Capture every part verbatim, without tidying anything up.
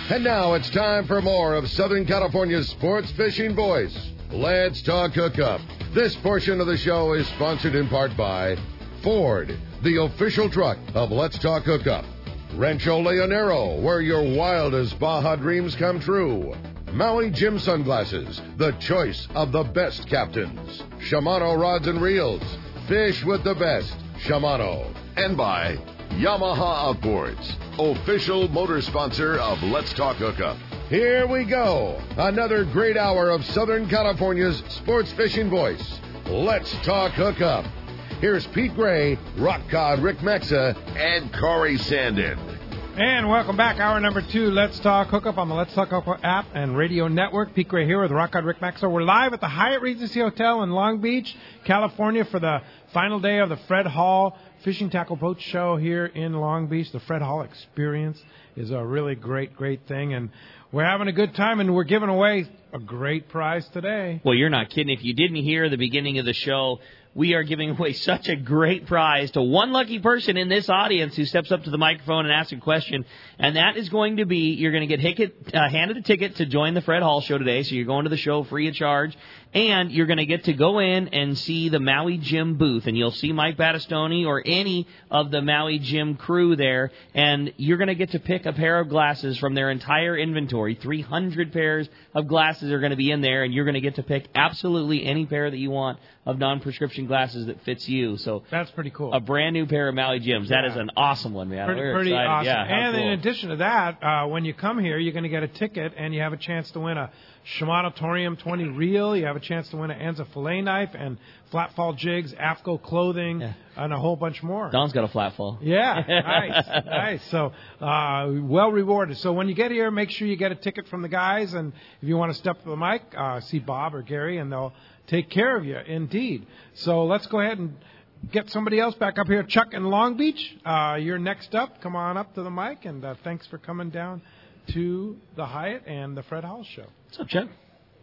And now it's time for more of Southern California's sports fishing voice. Let's Talk Hookup. This portion of the show is sponsored in part by Ford, the official truck of Let's Talk Hookup. Rancho Leonero, where your wildest Baja dreams come true. Maui Jim Sunglasses, the choice of the best captains. Shimano Rods and Reels, fish with the best. Shimano. And by Yamaha Outboards, official motor sponsor of Let's Talk Hookup. Here we go. Another great hour of Southern California's sports fishing voice. Let's Talk Hookup. Here's Pete Gray, Rock Cod Rick Mexa, and Corey Sandin. And welcome back. Hour number two, Let's Talk Hookup on the Let's Talk Hookup app and radio network. Pete Gray here with Rock Cod Rick Mexa. We're live at the Hyatt Regency Hotel in Long Beach, California for the final day of the Fred Hall Fishing Tackle Boat Show here in Long Beach. The Fred Hall Experience is a really great, great thing. And we're having a good time, and we're giving away a great prize today. Well, you're not kidding. If you didn't hear the beginning of the show, we are giving away such a great prize to one lucky person in this audience who steps up to the microphone and asks a question. And that is going to be, you're going to get ticket, uh, handed a ticket to join the Fred Hall Show today. So you're going to the show free of charge. And you're going to get to go in and see the Maui Jim booth. And you'll see Mike Battistoni or any of the Maui Jim crew there. And you're going to get to pick a pair of glasses from their entire inventory. three hundred pairs of glasses are going to be in there. And you're going to get to pick absolutely any pair that you want of non-prescription glasses that fits you. So that's pretty cool. A brand new pair of Maui Jims. That yeah. is an awesome one, man. Pretty, We're pretty excited. awesome. Yeah, and cool. in addition to that, uh, when you come here, you're going to get a ticket, and you have a chance to win a Shimano Torium twenty reel. You have a chance to win an Anza fillet knife and flat fall jigs, AFCO clothing, yeah. and a whole bunch more. Don's got a flat fall. Yeah, nice, nice. So uh, well rewarded. So when you get here, make sure you get a ticket from the guys, and if you want to step to the mic, uh, see Bob or Gary, and they'll take care of you, indeed. So let's go ahead and get somebody else back up here. Chuck in Long Beach, uh, you're next up. Come on up to the mic, and uh, thanks for coming down to the Hyatt and the Fred Hall Show. What's up, Chuck?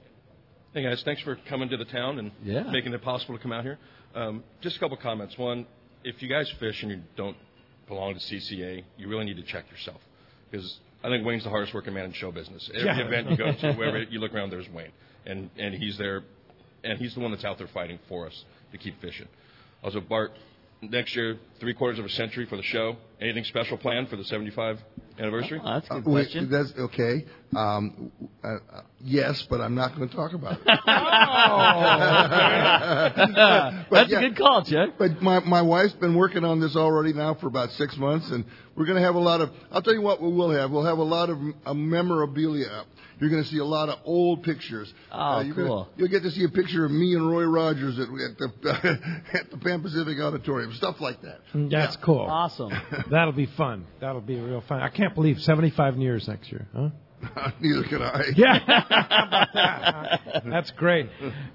Hey, guys. Thanks for coming to the town and yeah. making it possible to come out here. Um, just a couple comments. One, if you guys fish and you don't belong to C C A, you really need to check yourself. Because I think Wayne's the hardest working man in show business. Every yeah. event you go to, wherever you look around, there's Wayne. And, and he's there. And he's the one that's out there fighting for us to keep fishing. Also, Bart, next year, three quarters of a century for the show. Anything special planned for the seventy-five anniversary? Oh, that's a good uh, question. Wait, that's okay. Um, uh, uh, yes, but I'm not going to talk about it. oh, okay. That's yeah, a good call, Chuck. But my, my wife's been working on this already now for about six months, and we're going to have a lot of, I'll tell you what we will have. We'll have a lot of uh, memorabilia. You're going to see a lot of old pictures. Oh, uh, you're cool. Gonna, you'll get to see a picture of me and Roy Rogers at, at, the, uh, at the Pan Pacific Auditorium, stuff like that. That's yeah. cool. Awesome. That'll be fun. That'll be real fun. I can't believe seventy-five years next year, huh? Neither can I. Yeah. How about that, huh? That's great.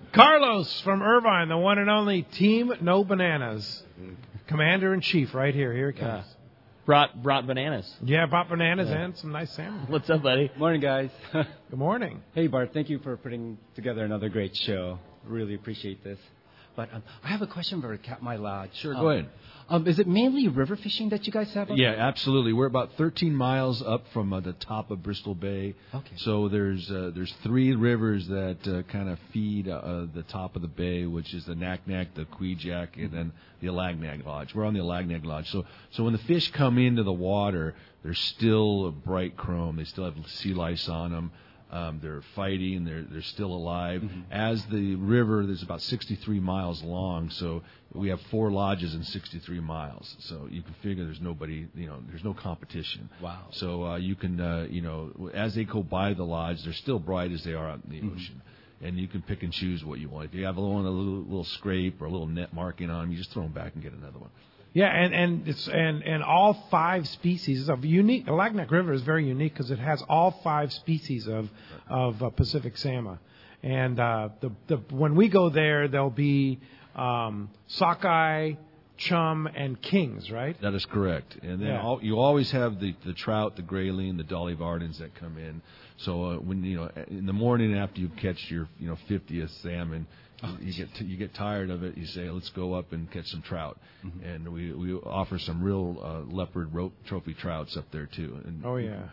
Carlos from Irvine, the one and only Team No Bananas. Commander-in-Chief right here. Here he comes. Yeah. Brought brought bananas. Yeah, brought bananas yeah. and some nice salmon. What's up, buddy? Morning, guys. Good morning. Hey, Bart. Thank you for putting together another great show. Really appreciate this. But um, I have a question for Katmai Lodge. Sure, um, go ahead. Um, is it mainly river fishing that you guys have? Yeah, absolutely. We're about thirteen miles up from uh, the top of Bristol Bay. Okay. So there's uh, there's three rivers that uh, kind of feed uh, the top of the bay, which is the Naknek, the Kwijak, and then the Alagnag Lodge. We're on the Alagnag Lodge. So so when the fish come into the water, they're still a bright chrome. They still have sea lice on them. Um, they're fighting. They're they're still alive. Mm-hmm. As the river, there's about sixty-three miles long, so we have four lodges in sixty-three miles. So you can figure there's nobody, you know, there's no competition. Wow. So uh, you can, uh, you know, as they go by the lodge, they're still bright as they are out in the mm-hmm. ocean. And you can pick and choose what you want. If you have a little, a little, little scrape or a little net marking on them, you just throw them back and get another one. Yeah, and and it's and, and all five species of unique. The Alagnag River is very unique because it has all five species of of uh, Pacific salmon. And uh, the the when we go there, there'll be um, sockeye, chum, and kings, right? That is correct. And then yeah. all, you always have the, the trout, the grayling, the dolly vardens that come in. So uh, when you know in the morning after you catch your you know fiftieth salmon. You get t- you get tired of it. You say, let's go up and catch some trout, mm-hmm. and we, we offer some real uh, leopard rope trophy trouts up there too. And oh yeah,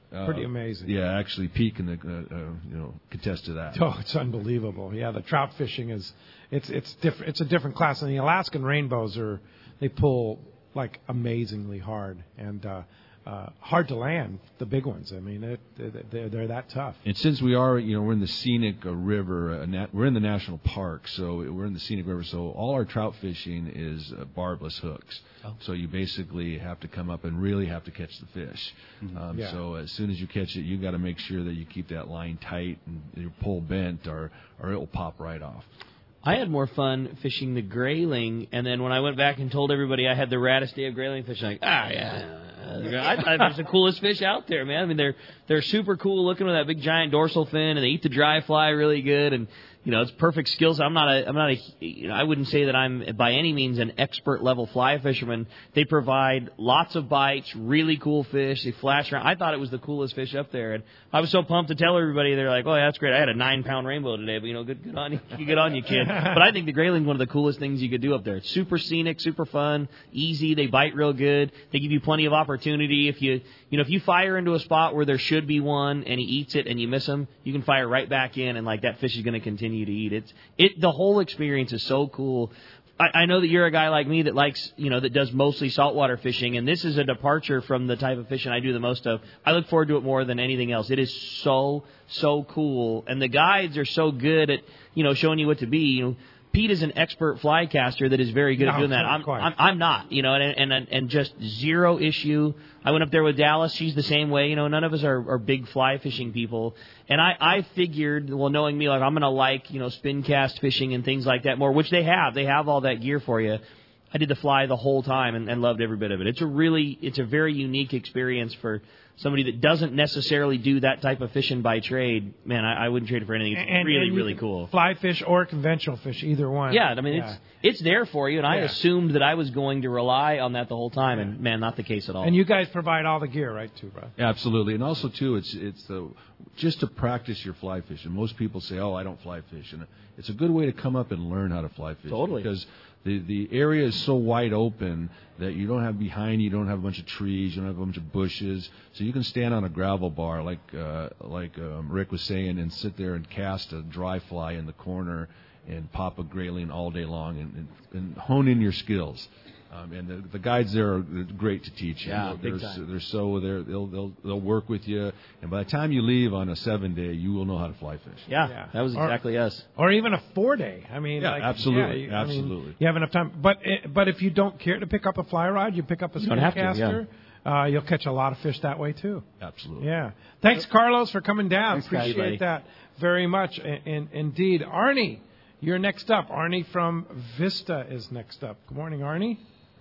Uh, Pretty amazing. Yeah, actually, Pete can uh, uh, you know contest to that. Oh, it's unbelievable. Yeah, the trout fishing is it's it's different. It's a different class. And the Alaskan rainbows are they pull like amazingly hard and uh, uh, hard to land. The big ones. I mean, it, they're they're that tough. And since we are, you know, we're in the scenic uh, river, uh, nat- we're in the national park, so we're in the scenic river. So all our trout fishing is uh, barbless hooks. Oh. So you basically have to come up and really have to catch the fish. Mm-hmm. Um, yeah. So as soon as you catch it, you got to make sure that you keep that line tight and your pole bent, or or it will pop right off. I had more fun fishing the grayling, and then when I went back and told everybody I had the raddest day of grayling fishing, like, ah, yeah. I thought it was the coolest fish out there, man. I mean, they're they're super cool looking with that big giant dorsal fin, and they eat the dry fly really good, and you know it's perfect skills. I'm not a I'm not a you know I wouldn't say that I'm by any means an expert level fly fisherman. They provide lots of bites, really cool fish. They flash around. I thought it was the coolest fish up there, and I was so pumped to tell everybody. They're like, oh, yeah, that's great. I had a nine pound rainbow today, but you know, good good on you, good on you, kid. But I think the grayling's one of the coolest things you could do up there. It's super scenic, super fun, easy. They bite real good. They give you plenty of opportunity. If you you know if you fire into a spot where there should be one and he eats it and you miss him, you can fire right back in, and like that fish is going to continue to eat. It's it the whole experience is so cool. I, I know that you're a guy like me that likes you know that does mostly saltwater fishing, and this is a departure from the type of fishing I do the most of. I look forward to it more than anything else. It is so so cool, and the guides are so good at you know showing you what to be. You know, Pete is an expert fly caster that is very good no, at doing that. I'm, I'm I'm not, you know, and, and and just zero issue. I went up there with Dallas. She's the same way. You know, none of us are, are big fly fishing people. And I, I figured, well, knowing me, like I'm going to like, you know, spin cast fishing and things like that more, which they have. They have all that gear for you. I did the fly the whole time and, and loved every bit of it. It's a really, it's a very unique experience for somebody that doesn't necessarily do that type of fishing by trade. Man, I, I wouldn't trade it for anything. It's and, really, and really cool. Fly fish or conventional fish, either one. Yeah, I mean, yeah. it's it's there for you, and I yeah. assumed that I was going to rely on that the whole time, and, man, not the case at all. And you guys provide all the gear, right, too, bro? Absolutely. And also, too, it's it's the, just to practice your fly fishing. Most people say, oh, I don't fly fish. And it's a good way to come up and learn how to fly fish. Totally. Because the, the area is so wide open that you don't have behind you, you don't have a bunch of trees, you don't have a bunch of bushes. So you can stand on a gravel bar, like uh, like um, Rick was saying, and sit there and cast a dry fly in the corner and pop a grayling all day long and, and, and hone in your skills. Um, and the, the guides there are great to teach you. Yeah, they're, big time. They're so they're, they'll they'll they'll work with you, and by the time you leave on a seven day, you will know how to fly fish. Yeah, yeah. that was exactly or, us. Or even a four day. I mean, yeah, like, absolutely, yeah, you, absolutely. I mean, you have enough time. But it, but if you don't care to pick up a fly rod, you pick up a spin caster. Yeah. Uh, you'll catch a lot of fish that way too. Absolutely. Yeah. Thanks, Carlos, for coming down. Thanks, Appreciate that very much. And, and indeed, Arnie, you're next up. Arnie from Vista is next up. Good morning, Arnie.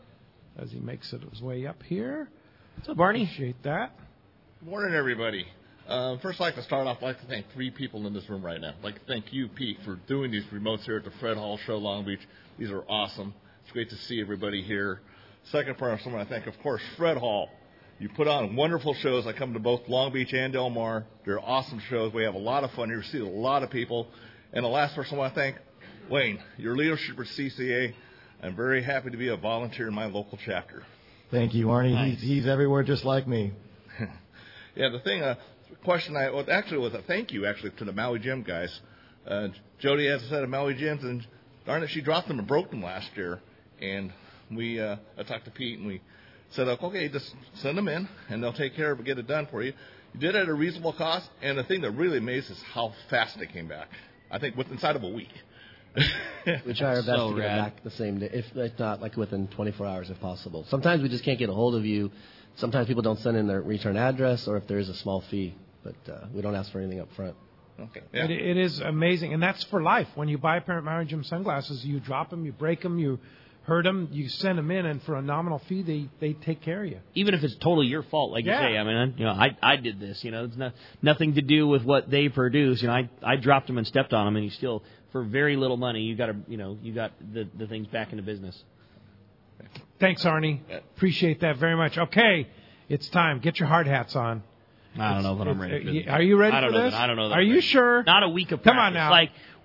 As he makes it his way up here. What's up, Barney? Appreciate that. Good morning, everybody. Uh, first, I'd like to start off, I'd like to thank three people in this room right now. I'd like to thank you, Pete, for doing these remotes here at the Fred Hall Show, Long Beach. These are awesome. It's great to see everybody here. Second person I want to thank, of course, Fred Hall. You put on wonderful shows. I come to both Long Beach and Del Mar. They're awesome shows. We have a lot of fun here. We see a lot of people. And the last person I want to thank, Wayne, your leadership at C C A. I'm very happy to be a volunteer in my local chapter. Thank you, Arnie. Nice. He's, he's everywhere just like me. Yeah, the thing, uh, question I, well, actually was a thank you, actually, to the Maui Gym guys. Uh, Jody has a set of Maui Gyms, and darn it, she dropped them and broke them last year. And we, uh, I talked to Pete, and we said, okay, just send them in, and they'll take care of it, get it done for you. You did it at a reasonable cost, and the thing that really amazed is how fast they came back. I think with inside of a week. We try our best So to get rad. back the same day, if, if not like within twenty-four hours if possible. Sometimes we just can't get a hold of you. Sometimes people don't send in their return address, or if there is a small fee, but uh, we don't ask for anything up front. Okay. Yeah. It, it is amazing, and that's for life. When you buy a pair of Maui Jim sunglasses, you drop them, you break them, you hurt them, you send them in, and for a nominal fee, they, they take care of you. Even if it's totally your fault, like Yeah. you say. I mean, you know, I I did this. You know, it's not nothing to do with what they produce. You know, I I dropped them and stepped on them, and you still, for very little money, you got to, you know, you got the the things back into business. Thanks, Arnie. Appreciate that very much. Okay, it's time. Get your hard hats on. I don't know if I'm It's- ready for uh, this. Are you ready I don't for know this? that- I don't know that Are I'm you ready. sure? Not a week of Come practice. on now. Like,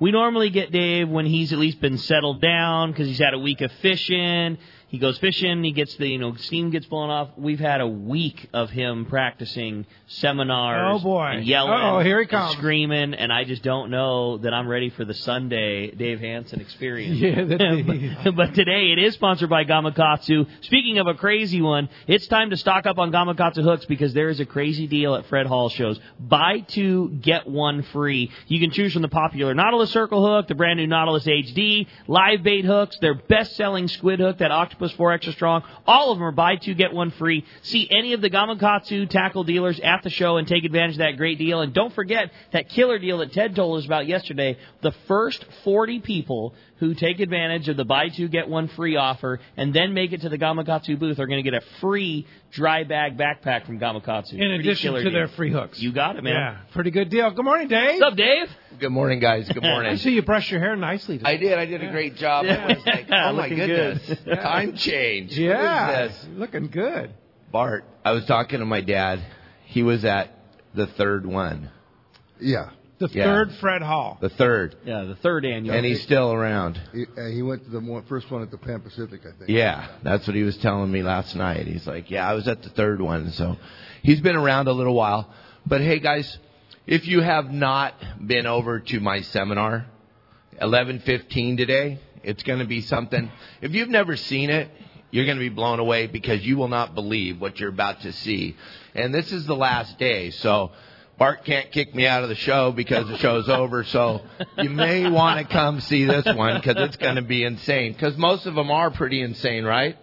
We normally get Dave when he's at least been settled down because he's had a week of fishing. He goes fishing, he gets the, you know, steam gets blown off. We've had a week of him practicing seminars oh boy. and yelling oh here he and comes. screaming, and I just don't know that I'm ready for the Sunday Dave Hansen experience. Yeah, but, but today it is sponsored by Gamakatsu. Speaking of a crazy one, it's time to stock up on Gamakatsu hooks because there is a crazy deal at Fred Hall shows. Buy two, get one free. You can choose from the popular Nautilus Circle hook, the brand new Nautilus H D, live bait hooks, their best-selling squid hook, that Octopus four Extra Strong. All of them are buy two, get one free. See any of the Gamakatsu tackle dealers at the show and take advantage of that great deal. And don't forget that killer deal that Ted told us about yesterday. The first forty people who take advantage of the buy two, get one free offer and then make it to the Gamakatsu booth are going to get a free dry bag backpack from Gamakatsu. In Pretty addition to deal. their free hooks. You got it, man. Yeah, pretty good deal. Good morning, Dave. What's up, Dave? Good morning, guys. Good morning. I see you brush your hair nicely today. I did. I did a great job. Yeah. I was like, oh, my Looking goodness. good. Time change. Yeah, What is this? looking good. Bart, I was talking to my dad. He was at the third one. Yeah. The Yeah. third Fred Hall. The third. Yeah, the third annual. And he's still around. He, uh, he went to the one, first one at the Pan Pacific, I think. Yeah, that's what he was telling me last night. He's like, yeah, I was at the third one. So he's been around a little while. But, hey, guys, if you have not been over to my seminar, eleven fifteen today, it's going to be something. If you've never seen it, you're going to be blown away because you will not believe what you're about to see. And this is the last day, so Bart can't kick me out of the show because the show's over. So you may want to come see this one because it's going to be insane. Because most of them are pretty insane, right?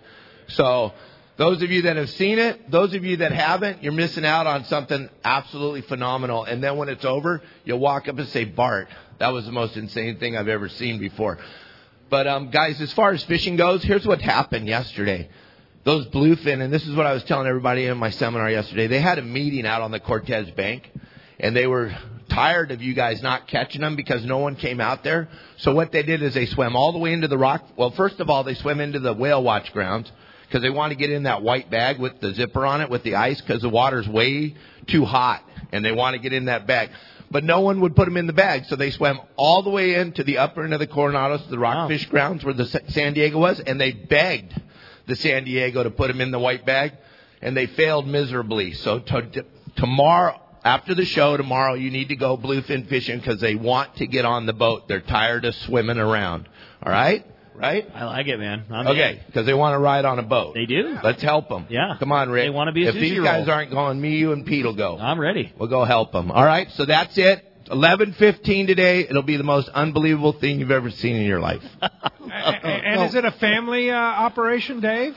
So those of you that have seen it, those of you that haven't, you're missing out on something absolutely phenomenal. And then when it's over, you'll walk up and say, Bart, that was the most insane thing I've ever seen before. But, um, guys, as far as fishing goes, here's what happened yesterday. Those bluefin, and this is what I was telling everybody in my seminar yesterday, they had a meeting out on the Cortez Bank, and they were tired of you guys not catching them because no one came out there. So what they did is they swam all the way into the rock. Well, first of all, they swam into the whale watch grounds because they want to get in that white bag with the zipper on it with the ice because the water's way too hot, and they want to get in that bag. But no one would put them in the bag, so they swam all the way into the upper end of the Coronados, the rockfish wow. grounds where the San Diego was, and they begged the San Diego to put them in the white bag, and they failed miserably. So to, tomorrow, after the show tomorrow, you need to go bluefin fishing because they want to get on the boat. They're tired of swimming around. All right? Right? I like it, man. I'm okay, because they want to ride on a boat. They do. Let's help them. Yeah. Come on, Rick. They want to be a If these roll. guys aren't going, me, you, and Pete will go. I'm ready. We'll go help them. All right, so that's it. eleven fifteen today. It'll be the most unbelievable thing you've ever seen in your life. and and is it a family uh, operation, Dave?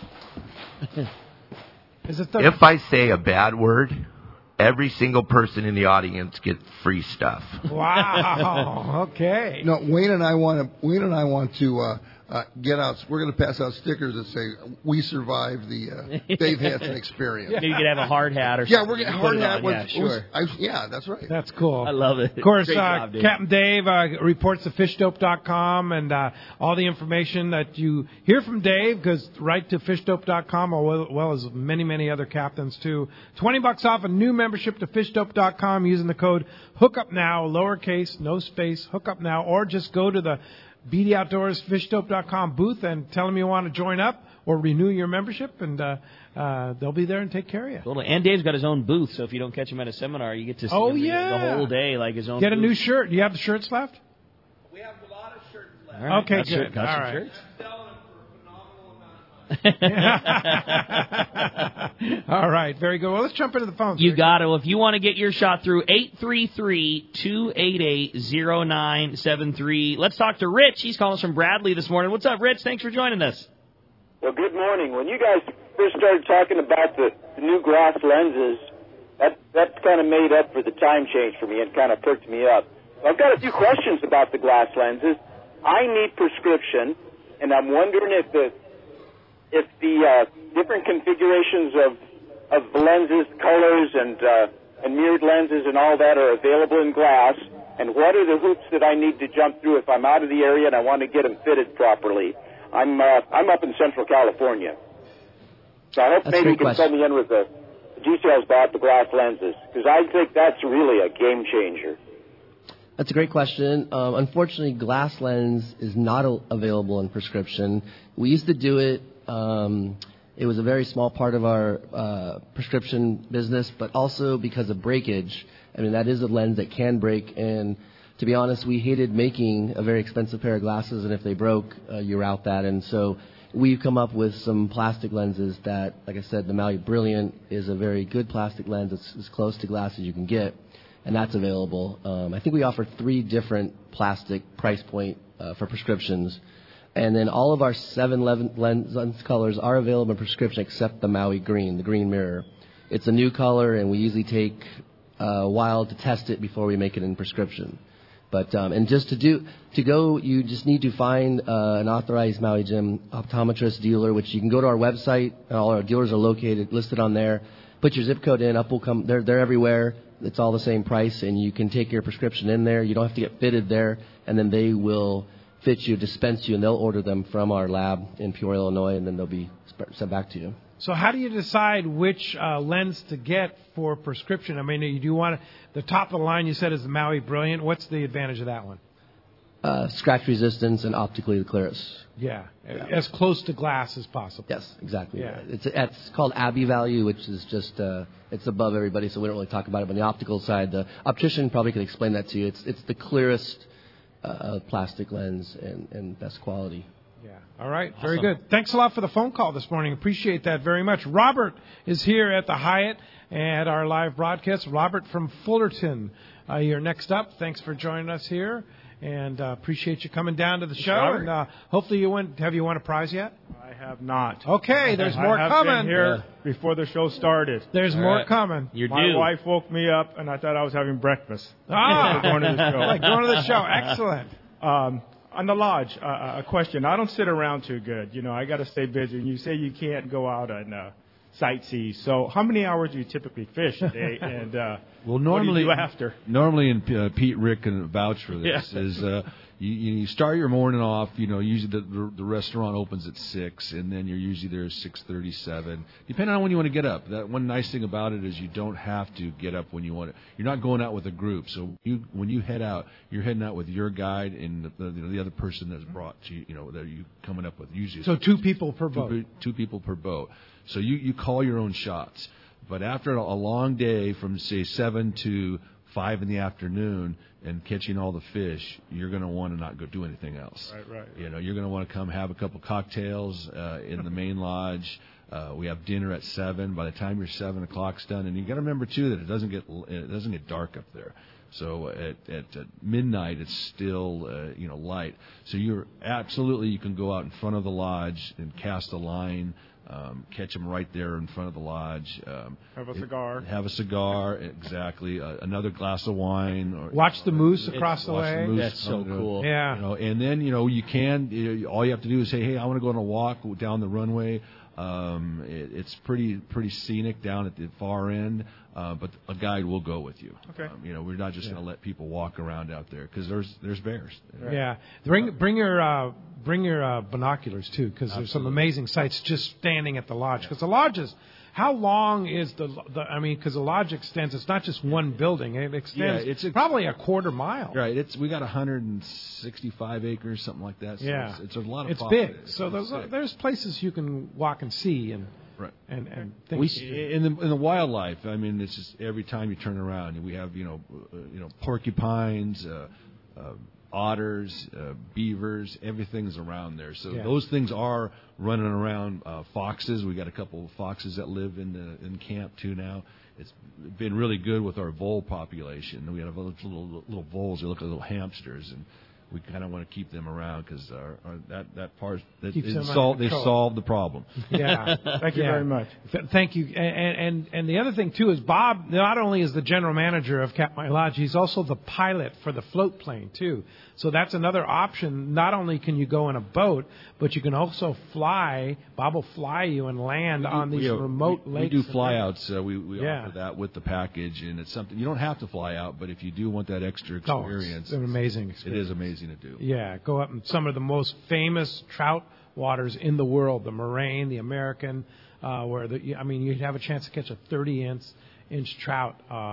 Is it the... If I say a bad word, every single person in the audience gets free stuff. Wow. Okay. No, Wayne and I want to. Wayne and I want to uh, uh, get out. We're going to pass out stickers that say "We survived the uh, Dave Hansen experience." Maybe you could have a hard hat or something. Yeah, we're getting hard hat. Yeah, was, sure. was, I, yeah, that's right. That's cool. I love it. Of course, Great uh, job, Dave. Captain Dave uh, reports to fish dope dot com and uh, all the information that you hear from Dave goes right to fish dope dot com, as well, well as many, many other captains, too. twenty bucks off a new membership to fish dope dot com using the code HOOKUPNOW, lowercase, no space, HOOKUPNOW, or just go to the B D Outdoors fish dope dot com booth and tell them you want to join up or renew your membership, and uh, uh, they'll be there and take care of you. Totally. And Dave's got his own booth, so if you don't catch him at a seminar, you get to see oh, him yeah. the whole day, like his own Get booth. a new shirt. Do you have the shirts left? We have a lot of shirts left. All right. Okay, got good. Shirt, got All some right. shirts. All right, very good. Well, let's jump into the phones. You got to. If you want to get your shot through, eight three three, two eight eight, zero nine seven three. Let's talk to Rich. He's calling us from Bradley this morning. What's up, Rich? Thanks for joining us. Well, good morning. When you guys first started talking about the, the new glass lenses, that that kind of made up for the time change for me and kind of perked me up. I've got a few questions about the glass lenses. I need prescription, and I'm wondering if the if the uh, different configurations of of lenses, colors, and uh, and mirrored lenses and all that are available in glass, and what are the hoops that I need to jump through if I'm out of the area and I want to get them fitted properly. I'm uh, I'm up in Central California, so I hope That's a maybe you great can question. fill me in with the details about the glass lenses, because I think that's really a game changer. That's a great question. Um, unfortunately, glass lens is not a- available in prescription. We used to do it. Um, it was a very small part of our uh, prescription business, but also because of breakage. I mean, that is a lens that can break. And to be honest, we hated making a very expensive pair of glasses, and if they broke, uh, you route that. And so we've come up with some plastic lenses that, like I said, the Maui Brilliant is a very good plastic lens. It's as close to glass as you can get. And that's available. Um, I think we offer three different plastic price point uh, for prescriptions. And then all of our seven lens, lens colors are available in prescription except the Maui Green, the green mirror. It's a new color, and we usually take uh, a while to test it before we make it in prescription. But um, and just to do to go, you just need to find uh, an authorized Maui Jim optometrist dealer, which you can go to our website. All our dealers are located listed on there. Put your zip code in. Up will come. They're they're everywhere. It's all the same price, and you can take your prescription in there. You don't have to get fitted there, and then they will fit you, dispense you, and they'll order them from our lab in Peoria, Illinois, and then they'll be sent back to you. So how do you decide which uh, lens to get for prescription? I mean, you do want to, the top of the line you said is the Maui Brilliant. What's the advantage of that one? Uh, scratch resistance and optically the clearest. Yeah, yeah, as close to glass as possible. Yes, exactly. Yeah. It's it's called Abbey value, which is just uh, it's above everybody, so we don't really talk about it. But on the optical side, the optician probably can explain that to you. It's it's the clearest uh, plastic lens and, and best quality. Yeah. All right. Very good. Thanks a lot for the phone call this morning. Appreciate that very much. Robert is here at the Hyatt at our live broadcast. Robert from Fullerton, uh, you're next up. Thanks for joining us here. And uh, appreciate you coming down to the show. Robert. And uh, hopefully you win. Have you won a prize yet? I have not. Okay, there's more I have coming. Been here before the show started. There's All more right. coming. You're My due. wife woke me up, and I thought I was having breakfast. Ah, going to the show. Like going to the show. Excellent. Um, on the lodge, uh, a question. I don't sit around too good. You know, I got to stay busy. And you say you can't go out and uh, sightsee. So how many hours do you typically fish a day? And uh, Well, normally, what do you do after? Normally, and uh, Pete Rick can vouch for this, Yeah. is uh, you, you start your morning off, you know, usually the, the, the restaurant opens at six, and then you're usually there at six thirty, seven, depending on when you want to get up. That one nice thing about it is you don't have to get up when you want to. You're not going out with a group, so you when you head out, you're heading out with your guide and the, the, the other person that's brought you, you know, that you coming up with. Usually, So two people per two, boat. pe- two people per boat. So you, you call your own shots. But after a long day from, say, seven to five in the afternoon and catching all the fish, you're going to want to not go do anything else. Right, right. You know, you're going to want to come have a couple cocktails uh, in the main lodge. Uh, we have dinner at seven. By the time your seven o'clock's done, and you got to remember too that it doesn't get it doesn't get dark up there. So at, at, at midnight, it's still uh, you know light. So you're absolutely you can go out in front of the lodge and cast a line. Um, catch them right there in front of the lodge. Um, Have a cigar. Have a cigar, exactly. Uh, another glass of wine. Or, Watch the moose across the watch way. The moose That's so come to- cool. Yeah. You know, and then you know you can. You know, all you have to do is say, "Hey, I want to go on a walk down the runway." Um, it, it's pretty pretty scenic down at the far end, uh, but a guide will go with you. Okay. Um, you know, we're not just Yeah. going to let people walk around out there because there's there's bears. Yeah, bring bring your uh, bring your uh, binoculars too, because there's some Absolutely. amazing sights just standing at the lodge. Because the lodges, how long is the? the I mean, because the lodge extends. It's not just one building. It extends. Yeah, it's a- probably a quarter mile. Right. It's we got one hundred sixty-five acres, something like that. So Yeah, it's, it's a lot of. It's property. big. So It's there's big. there's places you can walk and see and Right. and and We things. to do. in the in the wildlife. I mean, it's just every time you turn around, we have you know uh, you know porcupines, uh, uh, otters, uh, beavers. Everything's around there. So Yeah. those things are running around. Uh, foxes. We got a couple of foxes that live in the, in camp too now. It's been really good with our vole population. We have little little, little voles. They look like little hamsters and. We kind of want to keep them around because our, our, that that part that Keeps is them under sol- they control. solved the problem. Yeah. Thank you Yeah. very much. Th- Thank you. And, and and the other thing too is Bob not only is the general manager of Katmai Lodge, he's also the pilot for the float plane too. So that's another option. Not only can you go in a boat, but you can also fly. Bob will fly you and land on these We, uh, remote we, lakes. We do and- flyouts. Uh, we we Yeah. offer that with the package, and it's something you don't have to fly out, but if you do want that extra Oh, it's experience, an amazing it experience. is amazing to do. Yeah, go up in some of the most famous trout waters in the world, the Moraine, the American, uh, where the, I mean, you'd have a chance to catch a thirty inch inch trout uh,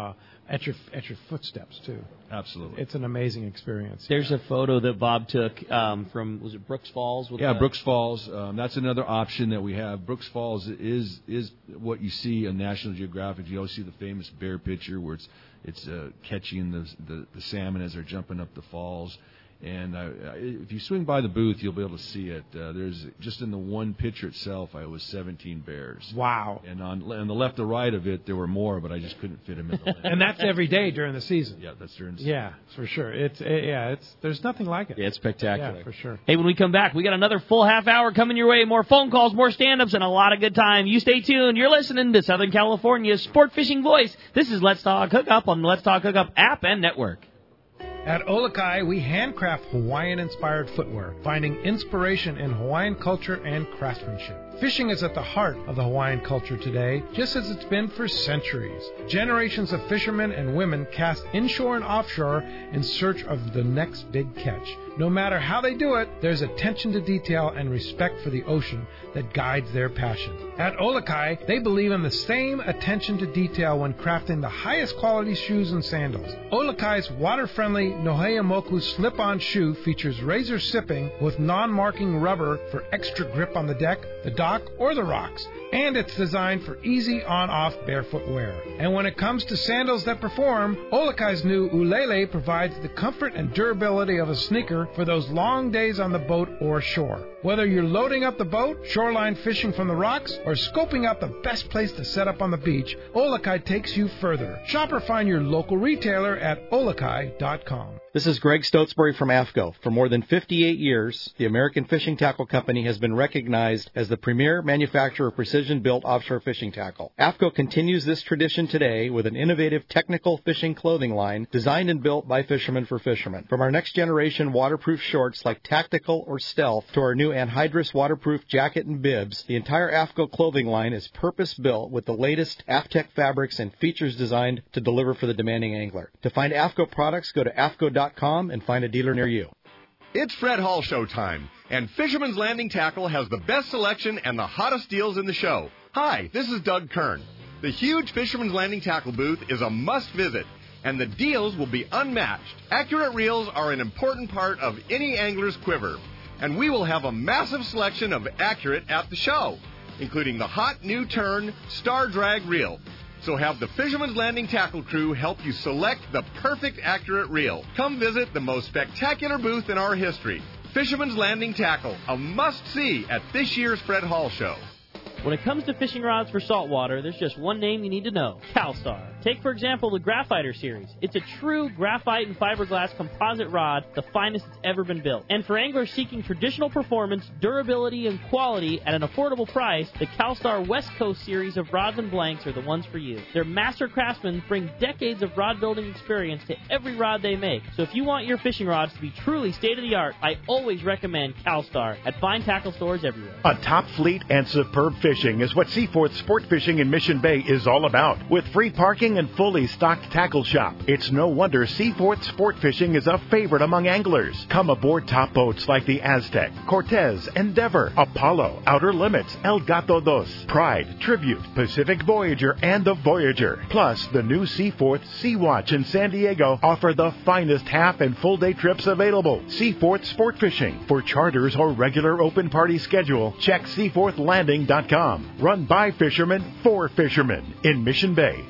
at your at your footsteps too. Absolutely. It's an amazing experience. There's a photo that Bob took um, from, was it Brooks Falls? With Yeah, the, Brooks Falls. Um, that's another option that we have. Brooks Falls is is what you see on National Geographic. You always see the famous bear picture where it's it's uh, catching the, the the salmon as they're jumping up the falls. And uh, if you swing by the booth, you'll be able to see it. Uh, there's just in the one picture itself, I was seventeen bears. Wow! And on on the left or right of it, there were more, but I just couldn't fit them in the lens. And that's every day during the season. Yeah, that's during the season. Yeah, for sure. It's it, yeah, it's there's nothing like it. Yeah, it's spectacular. Yeah, for sure. Hey, when we come back, we got another full half hour coming your way. More phone calls, more stand-ups, and a lot of good time. You stay tuned. You're listening to Southern California's sport fishing voice. This is Let's Talk Hookup on the Let's Talk Hookup app and network. At Olokai, we handcraft Hawaiian-inspired footwear, finding inspiration in Hawaiian culture and craftsmanship. Fishing is at the heart of the Hawaiian culture today, just as it's been for centuries. Generations of fishermen and women cast inshore and offshore in search of the next big catch. No matter how they do it, there's attention to detail and respect for the ocean that guides their passion. At Olokai, they believe in the same attention to detail when crafting the highest quality shoes and sandals. Olakai's water-friendly Noheamoku slip-on shoe features razor sipping with non-marking rubber for extra grip on the deck, the dock, or the rocks. And it's designed for easy on-off barefoot wear. And when it comes to sandals that perform, Olakai's new Ulele provides the comfort and durability of a sneaker for those long days on the boat or shore. Whether you're loading up the boat, shoreline fishing from the rocks, or scoping out the best place to set up on the beach, Olokai takes you further. Shop or find your local retailer at Olokai dot com. This is Greg Stotesbury from A F C O. For more than fifty-eight years, the American Fishing Tackle Company has been recognized as the premier manufacturer of precision-built offshore fishing tackle. A F C O continues this tradition today with an innovative technical fishing clothing line designed and built by fishermen for fishermen. From our next-generation waterproof shorts like Tactical or Stealth to our new Anhydrous waterproof jacket and bibs, the entire A F C O clothing line is purpose-built with the latest AFTEC fabrics and features designed to deliver for the demanding angler. To find A F C O products, go to A F C O dot com and find a dealer near you. It's Fred Hall show time, and Fisherman's Landing Tackle has the best selection and the hottest deals in the show. Hi, this is Doug Kern. The huge Fisherman's Landing Tackle booth is a must visit, and the deals will be unmatched. Accurate reels are an important part of any angler's quiver, and we will have a massive selection of Accurate at the show, including the hot new turn Star Drag reel. So have the Fisherman's Landing Tackle crew help you select the perfect Accurate reel. Come visit the most spectacular booth in our history. Fisherman's Landing Tackle, a must-see at this year's Fred Hall Show. When it comes to fishing rods for saltwater, there's just one name you need to know, CalStar. Take, for example, the Graphiter series. It's a true graphite and fiberglass composite rod, the finest that's ever been built. And for anglers seeking traditional performance, durability, and quality at an affordable price, the CalStar West Coast series of rods and blanks are the ones for you. Their master craftsmen bring decades of rod building experience to every rod they make. So if you want your fishing rods to be truly state-of-the-art, I always recommend CalStar at fine tackle stores everywhere. A top fleet and superb fishing is what Seaforth Sport Fishing in Mission Bay is all about. With free parking and fully stocked tackle shop, it's no wonder Seaforth Sport Fishing is a favorite among anglers. Come aboard top boats like the Aztec, Cortez, Endeavor, Apollo, Outer Limits, El Gato Dos, Pride, Tribute, Pacific Voyager, and the Voyager. Plus, the new Seaforth Sea-Watch in San Diego offer the finest half and full day trips available. Seaforth Sport Fishing. For charters or regular open party schedule, check seaforth landing dot com. Run by fishermen for fishermen in Mission Bay.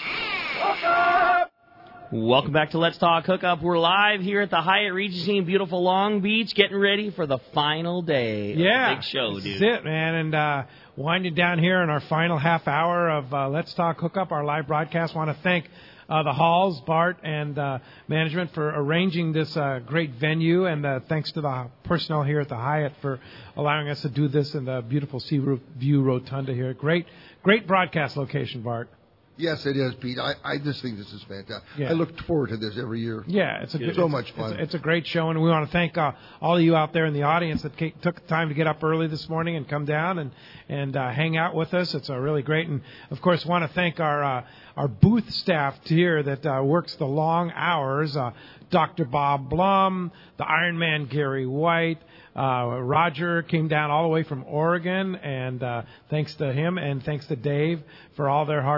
Welcome back to Let's Talk Hookup. We're live here at the Hyatt Regency in beautiful Long Beach, getting ready for the final day yeah, of the big show, dude. That's it, man. And uh, winding down here in our final half hour of uh, Let's Talk Hookup, our live broadcast. Want to thank uh, the Halls, Bart, and uh, management for arranging this uh, great venue, and uh, thanks to the personnel here at the Hyatt for allowing us to do this in the beautiful Sea View Rotunda here. Great, great broadcast location, Bart. Yes, it is, Pete. I, I just think this is fantastic. Yeah. I look forward to this every year. Yeah, it's a good, so it's, much fun. It's, it's a great show, and we want to thank uh, all of you out there in the audience that came, took the time to get up early this morning and come down and and uh, hang out with us. It's a really great, and of course, want to thank our uh, our booth staff here that uh, works the long hours. Uh, Doctor Bob Blum, the Iron Man Gary White. Uh, Roger came down all the way from Oregon, and uh, thanks to him and thanks to Dave for all their hard work. Uh,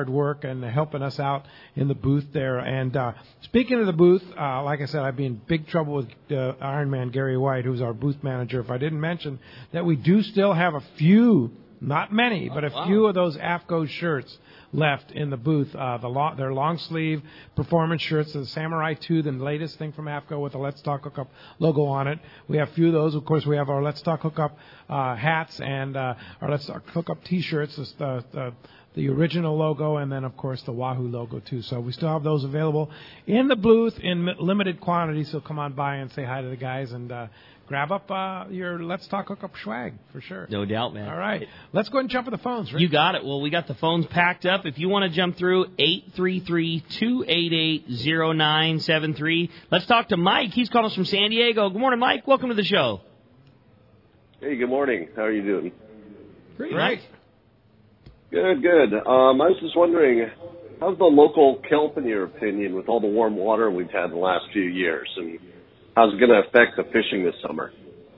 and helping us out in the booth there. And uh, speaking of the booth, uh, like I said, I'd be in big trouble with uh, Ironman Gary White, who's our booth manager, if I didn't mention that we do still have a few, not many, but a wow. few of those A F C O shirts left in the booth. Uh, the long, their long sleeve performance shirts, the Samurai two, the latest thing from A F C O with the Let's Talk Hookup logo on it. We have a few of those. Of course, we have our Let's Talk Hookup uh, hats and uh, our Let's Talk Hookup T-shirts. The, the, the the original logo, and then, of course, the Wahoo logo, too. So we still have those available in the booth in limited quantity, so come on by and say hi to the guys and uh, grab up uh, your Let's Talk Hookup swag, for sure. No doubt, man. All right. Let's go ahead and jump to the phones, Rick. You got it. Well, we got the phones packed up. If you want to jump through, eight three three, two eight eight, zero nine seven three. Let's talk to Mike. He's calling us from San Diego. Good morning, Mike. Welcome to the show. Hey, good morning. How are you doing? Great. Mike. Good, good. Um, I was just wondering, how's the local kelp, in your opinion, with all the warm water we've had in the last few years, and how's it going to affect the fishing this summer?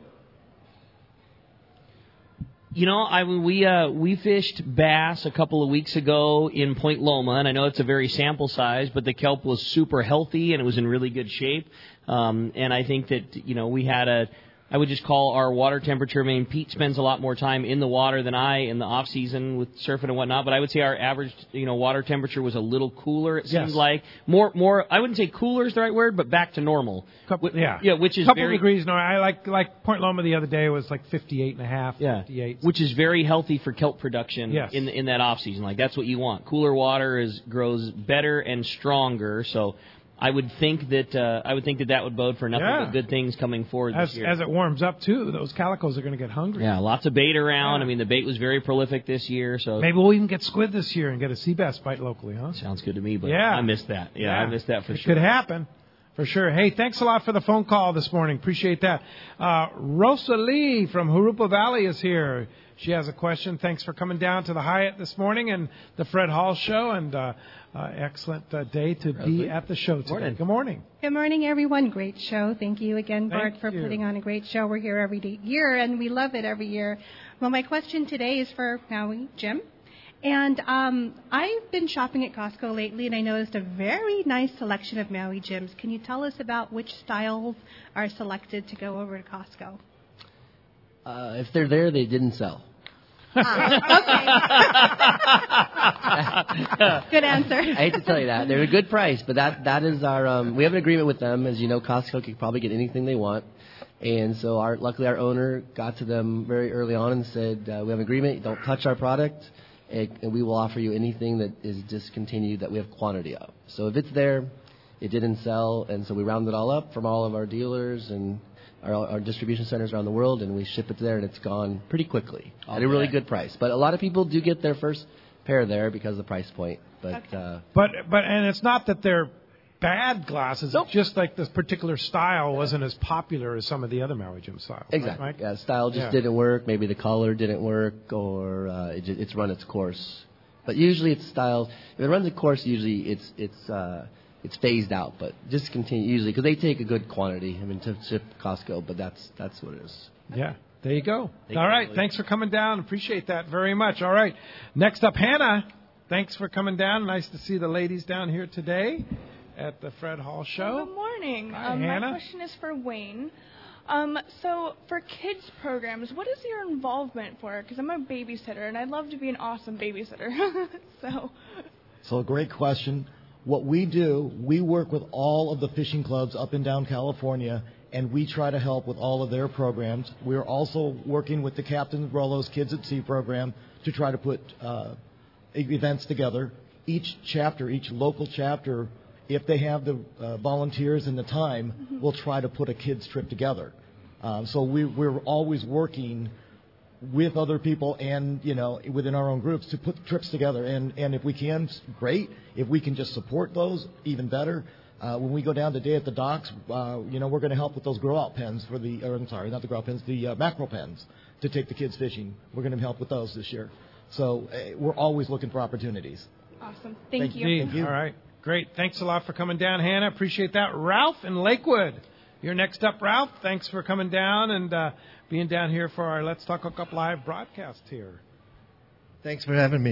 You know, I we uh, we fished bass a couple of weeks ago in Point Loma, and I know it's a very sample size, but the kelp was super healthy and it was in really good shape. Um, and I think that you know we had a. I would just call our water temperature. I mean, Pete spends a lot more time in the water than I in the off season with surfing and whatnot. But I would say our average, you know, water temperature was a little cooler. It seems Yes. like more, more. I wouldn't say cooler is the right word, but back to normal. Couple, yeah, yeah, which is couple very degrees. No, I like like Point Loma the other day was like fifty-eight and a half. yeah, fifty-eight. which is very healthy for kelp production. Yes. in in that off season. Like that's what you want. Cooler water is grows better and stronger. So. I would think that uh, I would think that that would bode for nothing Yeah. but good things coming forward As this year. as it warms up too, those calicos are going to get hungry. Yeah, lots of bait around. Yeah. I mean, the bait was very prolific this year, so Maybe we'll even get squid this year and get a sea bass bite locally, huh? sounds good to me. But Yeah. I missed that. Yeah, Yeah. I missed that for It sure. could happen. For sure. Hey, thanks a lot for the phone call this morning. Appreciate that. Uh, Rosalie from Jurupa Valley is here. She has a question. Thanks for coming down to the Hyatt this morning and the Fred Hall Show, and uh, uh, excellent uh, day to be at the show today. Morning. Good morning. Good morning, everyone. Great show. Thank you again, Bart, Thank for you. putting on a great show. We're here every day, year, and we love it every year. Well, my question today is for Maui Jim. And um, I've been shopping at Costco lately, and I noticed a very nice selection of Maui Jims. Can you tell us about which styles are selected to go over to Costco? Uh, if they're there, they didn't sell. Ah, Good answer. I hate to tell you that. They're a good price, but that that is our. Um, we have an agreement with them. As you know, Costco can probably get anything they want. And so our, luckily our owner got to them very early on and said, uh, we have an agreement, don't touch our product, and, and we will offer you anything that is discontinued that we have quantity of. So if it's there, it didn't sell, and so we round it all up from all of our dealers and our, our distribution centers around the world, and we ship it there, and it's gone pretty quickly at a really good price. But a lot of people do get their first pair there because of the price point. But uh, But but and it's not that they're bad glasses. It's just like this particular style wasn't as popular as some of the other Maui Jim styles. right, Exactly. Mike? Yeah, style just Yeah. didn't work. Maybe the color didn't work, or uh, it just, it's run its course. But usually it's style. If it runs its course, usually it's it's uh, it's phased out. But just continue usually because they take a good quantity. I mean, to ship Costco, but that's that's what it is. Yeah. There you go. Thank All you, right. Billy. Thanks for coming down. Appreciate that very much. All right. Next up, Hannah. Thanks for coming down. Nice to see the ladies down here today at the Fred Hall Show. Good morning. Hi, um, Hannah. my question is for Wayne. Um, so, for kids programs, what is your involvement for? Because I'm a babysitter, and I'd love to be an awesome babysitter. so, So a great question. What we do, we work with all of the fishing clubs up and down California, and we try to help with all of their programs. We're also working with the Captain Rollo's Kids at Sea program to try to put uh, events together. Each chapter, each local chapter, if they have the uh, volunteers and the time, Mm-hmm. we'll try to put a kids trip together. Um, so we, we're always working with other people and, you know, within our own groups to put trips together. And, and if we can, great. If we can just support those, even better. Uh, when we go down today at the docks, uh, you know, we're going to help with those grow-out pens for the, or I'm sorry, not the grow-out pens, the uh, mackerel pens to take the kids fishing. We're going to help with those this year. So uh, we're always looking for opportunities. awesome. Thank, Thank you. you. Thank you. All right. Great. Thanks a lot for coming down, Hannah. Appreciate that. Ralph in Lakewood. You're next up, Ralph. Thanks for coming down and uh, being down here for our Let's Talk Hook Up Live broadcast here. Thanks for having me.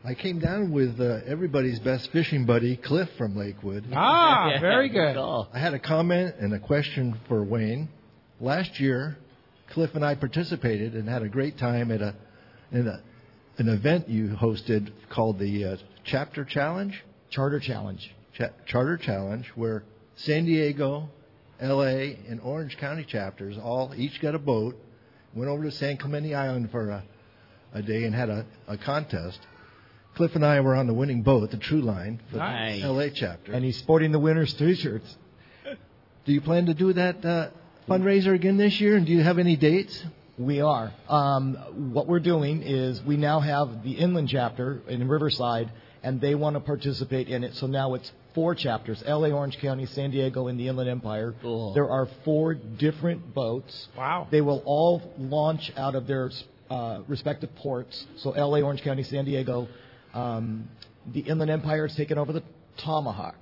I came down with uh, everybody's best fishing buddy, Cliff from Lakewood. Ah, very good. I had a comment and a question for Wayne. Last year, Cliff and I participated and had a great time at a, in a an event you hosted called the uh, Chapter Challenge? Charter Challenge. Cha- Charter Challenge, where San Diego, L A, and Orange County chapters all each got a boat, went over to San Clemente Island for a, a day and had a, a contest. Cliff and I were on the winning boat, the True Line, for Nice. the L A chapter. And he's sporting the winner's T-shirts. Do you plan to do that uh, fundraiser again this year, and do you have any dates? We are. Um, what we're doing is we now have the inland chapter in Riverside, and they want to participate in it. So now it's four chapters, L A, Orange County, San Diego, and the Inland Empire. Cool. There are four different boats. Wow. They will all launch out of their uh, respective ports. So L A, Orange County, San Diego. Um, the Inland Empire is taking over the Tomahawk.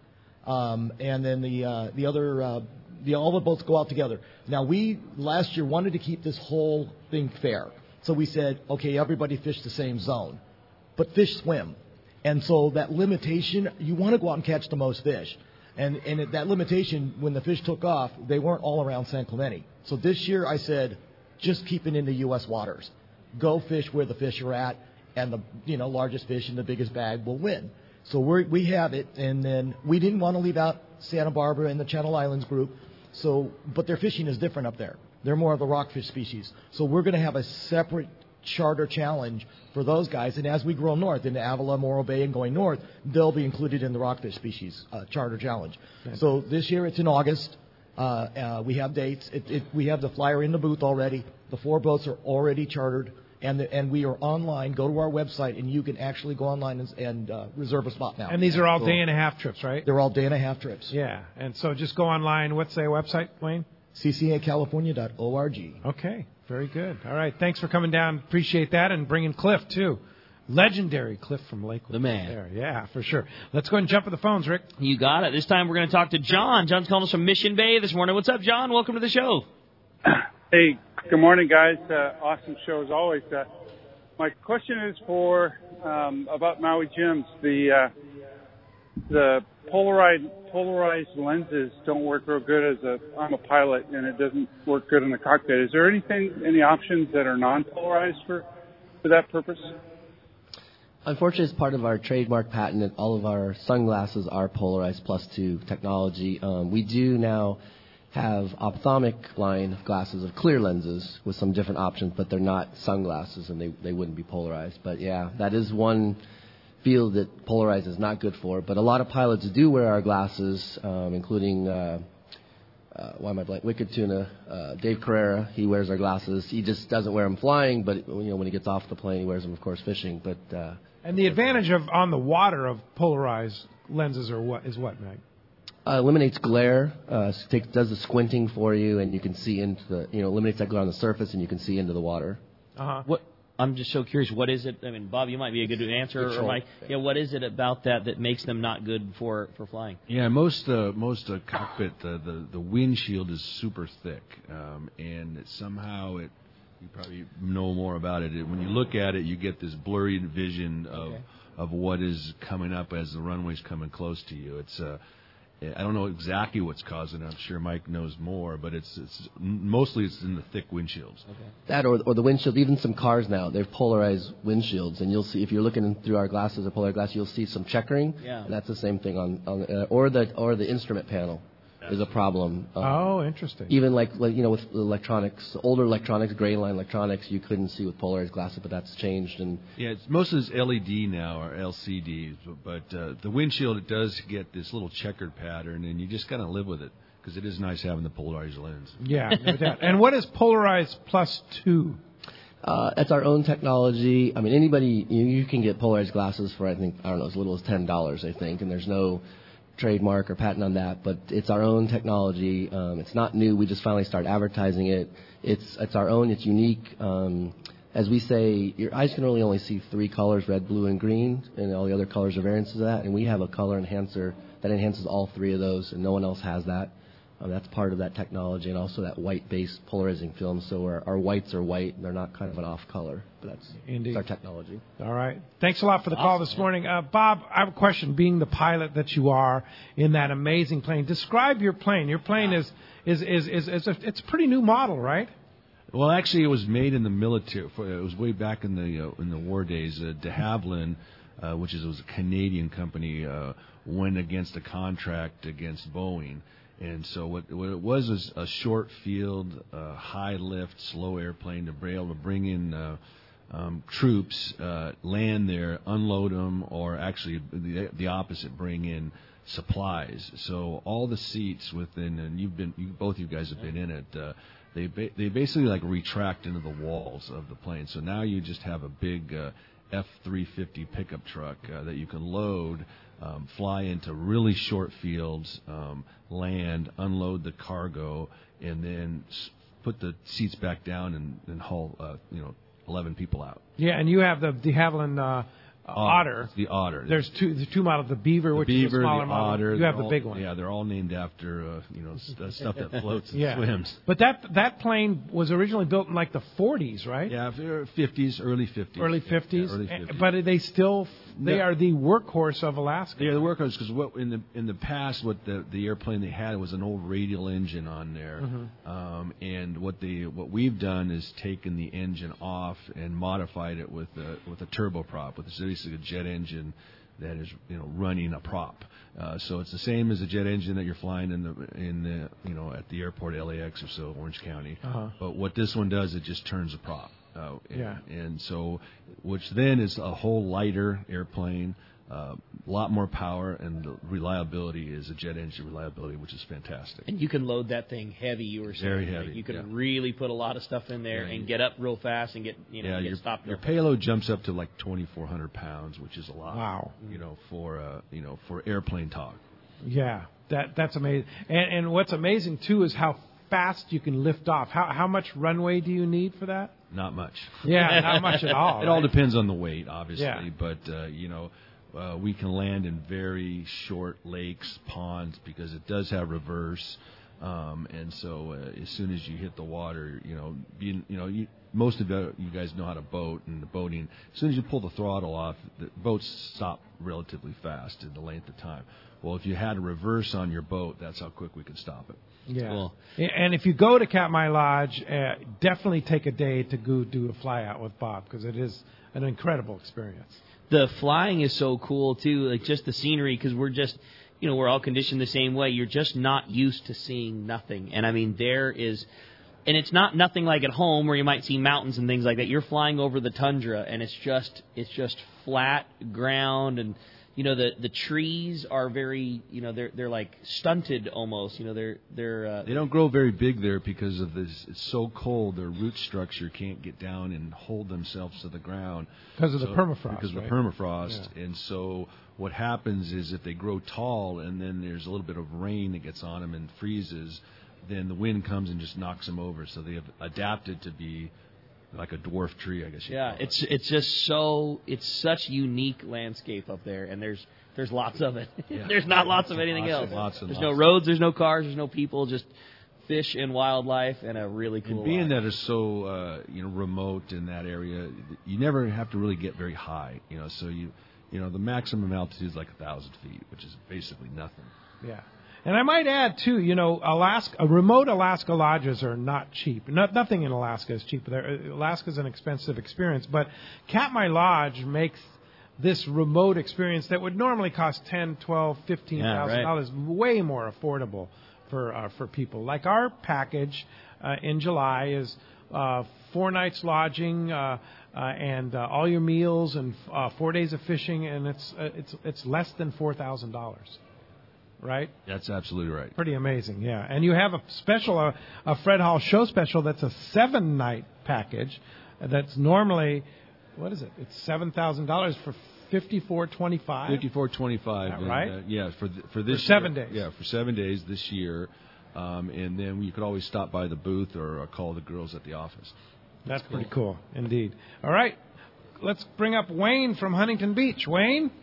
Um, and then the uh, the other, uh, the all the boats go out together. Now, we last year wanted to keep this whole thing fair. So we said, okay, everybody fish the same zone. But fish swim. And so that limitation, you want to go out and catch the most fish. And, and it, that limitation, when the fish took off, they weren't all around San Clemente. So this year I said, just keep it in the U S waters. Go fish where the fish are at, and the you know largest fish in the biggest bag will win. So we we have it, and then we didn't want to leave out Santa Barbara and the Channel Islands group. So, but their fishing is different up there. They're more of the rockfish species. So we're going to have a separate charter challenge for those guys. And as we grow north into Avila, Morro Bay, and going north, they'll be included in the rockfish species uh, charter challenge. Okay. So this year it's in August. Uh, uh, we have dates. It, it, we have the flyer in the booth already. The four boats are already chartered. And, the, and we are online. Go to our website, and you can actually go online and, and uh, reserve a spot now. And these are all So day and a half trips, right? They're all day and a half trips. Yeah. And so just go online. What's the website, Wayne? C C A California dot org. Okay. Very good. All right. Thanks for coming down. Appreciate that. And bringing Cliff, too. Legendary Cliff from Lakewood. The man. There. Yeah, for sure. Let's go and jump to the phones, Rick. You got it. This time we're going to talk to John. John's calling us from Mission Bay this morning. What's up, John? Welcome to the show. Hey, good morning, guys. Uh, awesome show as always. Uh, my question is for um, about Maui Gyms. The uh, the polarized polarized lenses don't work real good as a I'm a pilot, and it doesn't work good in the cockpit. Is there anything, any options that are non-polarized for for that purpose? Unfortunately, as part of our trademark patent, that all of our sunglasses are polarized plus two technology. Um, we do now have ophthalmic line of glasses of clear lenses with some different options, but they're not sunglasses and they, they wouldn't be polarized. But yeah, that is one field that polarized is not good for. But a lot of pilots do wear our glasses, um, including, uh, uh, why am I blank? Wicked Tuna, uh, Dave Carrera, he wears our glasses. He just doesn't wear them flying, but you know when he gets off the plane, he wears them, of course, fishing. But uh, And the advantage of on the water of polarized lenses are what is what, Meg? Uh, eliminates glare, uh, take, does the squinting for you, and you can see into the, you know, eliminates that glare on the surface, and you can see into the water. Uh-huh. What? I'm just so curious. What is it? I mean, Bob, you might be a good answer, It's or all- Mike. Yeah, what is it about that that makes them not good for, for flying? Yeah, most uh, most uh, cockpit the, the the windshield is super thick, um, and it, somehow it you probably know more about it. When you look at it, you get this blurry vision of Okay. of what is coming up as the runway's coming close to you. It's uh, I don't know exactly what's causing it. I'm sure Mike knows more, but it's it's mostly it's in the thick windshields. That or or the windshield, even some cars now, they've polarized windshields, and you'll see if you're looking through our glasses or polarized glass, you'll see some checkering. Yeah. And that's the same thing on, on uh, or the or the instrument panel is a problem. Um, Oh, interesting. Even like, like you know with electronics, older electronics, gray line electronics, you couldn't see with polarized glasses, but that's changed. And Yeah, it's, most of it's L E D now or L C Ds, but uh, the windshield it does get this little checkered pattern, and you just kind of live with it because it is nice having the polarized lens. Yeah, no doubt. And what is polarized plus two? Uh, that's our own technology. I mean, anybody, you, you can get polarized glasses for, I think, I don't know, as little as ten dollars, I think, and there's no trademark or patent on that, but it's our own technology. Um, it's not new. We just finally started advertising it. It's it's our own. It's unique. Um, as we say, your eyes can really only see three colors, red, blue, and green, and all the other colors are variances of that, and we have a color enhancer that enhances all three of those, and no one else has that. Uh, that's part of that technology, and also that white-based polarizing film. So our, our whites are white; and they're not kind of an off color. But that's, Indeed. that's our technology. All right. Thanks a lot for the Awesome, call this man. morning. Uh, Bob, I have a question. Being the pilot that you are in that amazing plane, describe your plane. Your plane is, is, is, is, is a, it's a pretty new model, right? Well, actually, it was made in the military. It was way back in the uh, in the war days. Uh, de Havilland, uh, which is was a Canadian company, uh, went against a contract against Boeing. And so what, what it was was a short field, uh, high lift, slow airplane to be able to bring in uh, um, troops, uh, land there, unload them, or actually the, the opposite, bring in supplies. So all the seats within, and you've been, you, both you guys have been in it. Uh, they ba- they basically like retract into the walls of the plane. So now you just have a big uh, F three fifty pickup truck uh, that you can load. Um, fly into really short fields, um, land, unload the cargo, and then s- put the seats back down and, and haul, uh, you know, eleven people out. Yeah, and you have the de Havilland uh, Otter. It's the Otter. There's two, there's two models: the Beaver, The which Beaver, is a smaller the model. Otter. You have they're the all- big one. Yeah, they're all named after uh, you know st- stuff that floats and yeah. swims. But that that plane was originally built in like the forties, right? Yeah, fifties, early fifties. Early Yeah, fifties. yeah, early fifties. But they still they No. are the workhorse of Alaska. Yeah, the workhorse, because what in the in the past, what the the airplane they had was an old radial engine on there, Mhm. um, and what they what we've done is taken the engine off and modified it with a with a turboprop, with basically a jet engine that is you know running a prop. Uh, so it's the same as a jet engine that you're flying in the in the you know at the airport, L A X or so, Orange County. Uh-huh. But what this one does, it just turns a prop. Uh, and, Yeah. and so, which then is a whole lighter airplane, a uh, lot more power, and the reliability is a jet engine reliability, which is fantastic. And you can load that thing heavy. You were saying Very right? heavy, You can yeah. really put a lot of stuff in there Yeah, and you- get up real fast and get you know yeah, get your, stopped. your real fast. payload jumps up to like twenty-four hundred pounds, which is a lot. Wow. You know, for uh, you know for airplane talk. Yeah, that that's amazing. And and what's amazing too is how fast you can lift off. How how much runway do you need for that? Not much. Yeah, not much at all. It all right? depends on the weight, obviously, Yeah. but uh, you know, uh, we can land in very short lakes, ponds, because it does have reverse, um, and so uh, as soon as you hit the water, you know, being, you know, you, most of you you guys know how to boat, and the boating, as soon as you pull the throttle off, the boats stop relatively fast in the length of time. Well, if you had a reverse on your boat, that's how quick we could stop it. Yeah. Cool. And if you go to Katmai Lodge, uh, definitely take a day to go do a fly out with Bob, because it is an incredible experience. The flying is so cool too, like just the scenery, because we're just, you know, we're all conditioned the same way. You're just not used to seeing nothing, and I mean there is, and it's not nothing like at home where you might see mountains and things like that. You're flying over the tundra, and it's just it's just flat ground, and you know the the trees are very, you know, they're they're like stunted almost. You know, they're they're uh, They don't grow very big there because of this. It's so cold, their root structure can't get down and hold themselves to the ground. Because of the So- permafrost, Because of right? the permafrost. Yeah. And so what happens is if they grow tall and then there's a little bit of rain that gets on them and freezes, then the wind comes and just knocks them over. So they have adapted to be like a dwarf tree, I guess you yeah, call it. it's it's just so it's such unique landscape up there, and there's there's lots of it. Yeah. There's not lots of anything Lots else. and lots and there's lots. no roads, there's no cars, there's no people, just fish and wildlife, and a really cool. And being life. that it's so uh, you know remote in that area, you never have to really get very high. You know, so you you know the maximum altitude is like a thousand feet, which is basically nothing. Yeah. And I might add, too, you know, Alaska, uh, remote Alaska lodges are not cheap. Not, nothing in Alaska is cheap. There, Alaska's an expensive experience. But Katmai Lodge makes this remote experience that would normally cost ten thousand dollars, twelve thousand dollars, fifteen thousand dollars Yeah, way more affordable for uh, for people. Like our package uh, in July is uh, four nights lodging uh, uh, and uh, all your meals and uh, four days of fishing, and it's uh, it's it's less than four thousand dollars. Right? That's absolutely right. Pretty amazing, yeah. And you have a special, uh, a Fred Hall show special that's a seven-night package that's normally, what is it? It's seven thousand dollars for fifty-four twenty-five. Fifty-four twenty-five. That and, right? Uh, yeah, for th- for this For seven year- days. Yeah, for seven days this year, um, and then you could always stop by the booth or uh, call the girls at the office. That's pretty cool, indeed. All right, let's bring up Wayne from Huntington Beach. Wayne?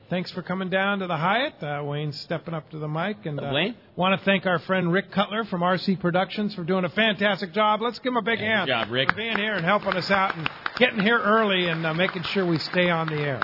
thanks for coming down to the Hyatt. Uh, Wayne's stepping up to the mic. And uh, Wayne? want to thank our friend Rick Cutler from R C Productions for doing a fantastic job. Let's give him a big Yeah, hand good job, Rick. for being here and helping us out and getting here early and uh, making sure we stay on the air.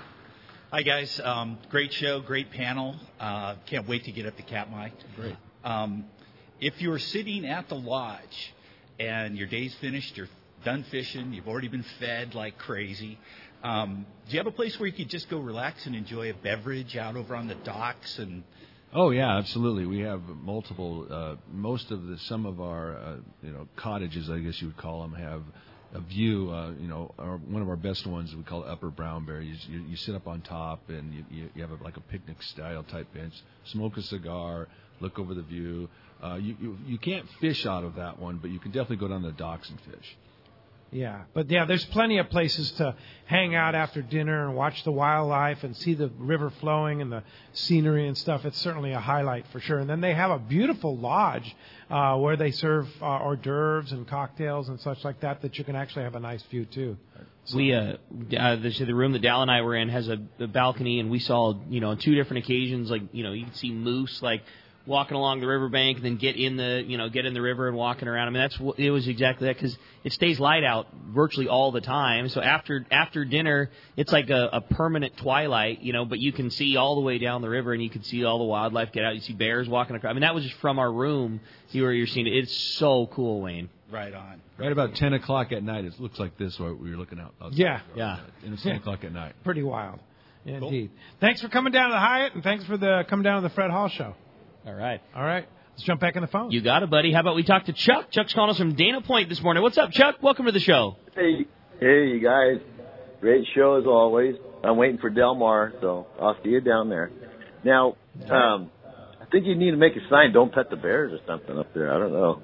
Hi, guys. Um, great show, great panel. Uh, can't wait to get up to Katmai. Great. Um, if you're sitting at the lodge and your day's finished, you're done fishing, you've already been fed like crazy, um, do you have a place where you could just go relax and enjoy a beverage out over on the docks? And Oh yeah, absolutely. We have multiple. Uh, most of the some of our uh, you know cottages, I guess you would call them, have a view. Uh, you know, our, one of our best ones we call Upper Brownberry. You, you, you sit up on top and you, you, you have a, like a picnic style type bench, smoke a cigar, look over the view. Uh, you, you you can't fish out of that one, but you can definitely go down the docks and fish. Yeah, but yeah, there's plenty of places to hang out after dinner and watch the wildlife and see the river flowing and the scenery and stuff. It's certainly a highlight for sure. And then they have a beautiful lodge uh, where they serve uh, hors d'oeuvres and cocktails and such like that that you can actually have a nice view too. So. We uh, uh the, the room that Dal and I were in has a, a balcony, and we saw you know on two different occasions, like you know you can see moose like walking along the riverbank and then get in the you know get in the river and walking around. I mean that's what it was exactly that, because it stays light out virtually all the time. So after after dinner, it's like a, a permanent twilight, you know. But you can see all the way down the river, and you can see all the wildlife get out. You see bears walking across. I mean that was just from our room. See where you're seeing it. It's so cool, Wayne. Right on. Right about ten o'clock at night, it looks like this where we were looking out. outside. Yeah, yeah. And it's ten o'clock at night. Pretty wild, yeah, indeed. Thanks for coming down to the Hyatt, and thanks for the coming down to the Fred Hall Show. All right. All right. Let's jump back on the phone. You got it, buddy. How about we talk to Chuck? Chuck's calling us from Dana Point this morning. What's up, Chuck? Welcome to the show. Hey, hey, you guys. Great show as always. I'm waiting for Delmar, so I'll see you down there. Now, um, I think you need to make a sign, don't pet the bears or something up there. I don't know.